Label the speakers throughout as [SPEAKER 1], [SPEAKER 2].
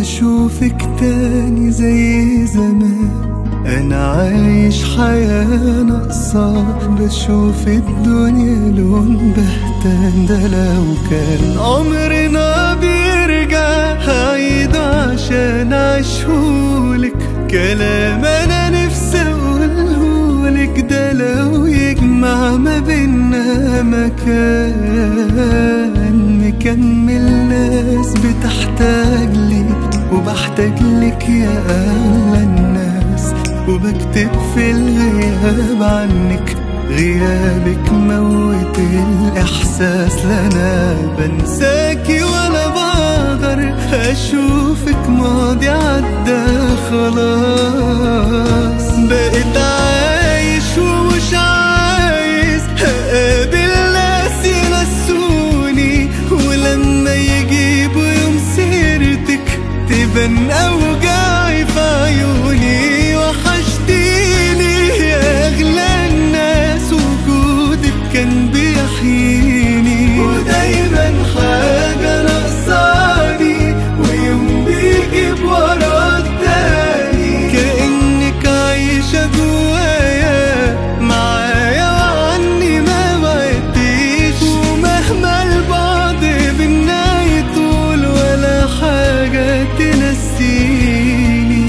[SPEAKER 1] واشوفك تاني زي زمان. انا عايش حياة ناقصة، بشوف الدنيا لون بهتان. ده لو كان عمرنا بيرجع هعيده عشان اعيشهولك. كلام انا نفسي اقولهولك، ده لو يجمع ما بينا مكان نكمل ناس بتحتاج لي وبحتاج لك يا أغلى الناس. وبكتب في الغياب عنك، غيابك موت الإحساس. لا أنا بنساكي ولا بقدر أشوفك، ماضي عدى خلاص. بقيت عايش ومش عايز هقابل ناس ينسوني، ولما يجيبوا يوم سيرتك تبان أوجاعي في عيوني. وحشتيني يا أغلى الناس، وجودك كان بيحييني. ودايما حاجة ناقصاني ويوم بيجيب ورا التاني. كأنك عايشة جوايا معايا وعني ما بعدتيش. ومهما البعد بينا يطول ولا حاجة تنسيني.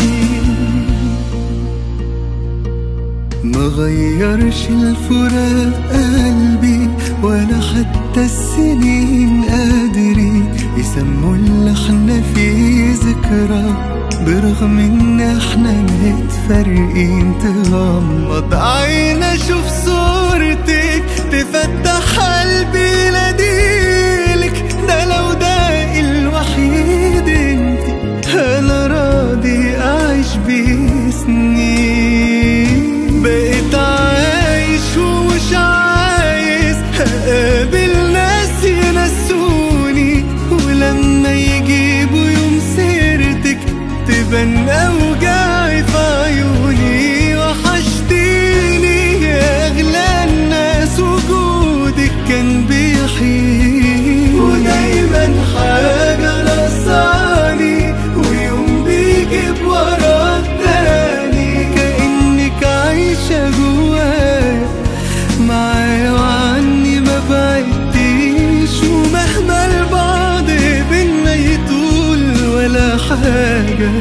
[SPEAKER 1] مغيرش الفراق قلبي ولا حتى السنين قادرين يسموا اللي احنا فيه ذكرى، برغم ان احنا متفرقين. تغمض عين اشوف صورتك، تفتح قلبي يناديلك. ده لو ده الوحيد انت، انا راضي اعيش بيه سنين. بقيت عايش ومش عايز هقابل ناس ينسوني، ولما يجيبوا يوم سيرتك تبان أوجاعي في عيوني. وحشتيني يا أغلى الناس، وجودك كان بيحييني. ودايما حاجة ناقصاني ويوم بيجيب ورا التاني. كأنك عايشة جوايا معايا وعني ما بعدتيش. ومهما البعد بينا يطول ولا حاجة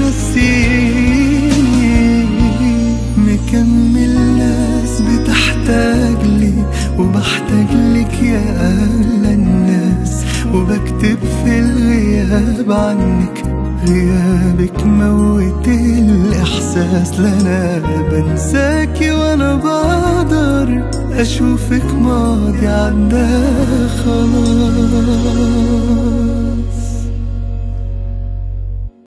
[SPEAKER 1] تنسيني. مكمل ناس بتحتاج لي وبحتاج لك يا أغلى الناس. وبكتب في الغياب عنك، غيابك موت الإحساس. لا أنا بنساكي ولا بقدر أشوفك، ماضي عدى خلاص.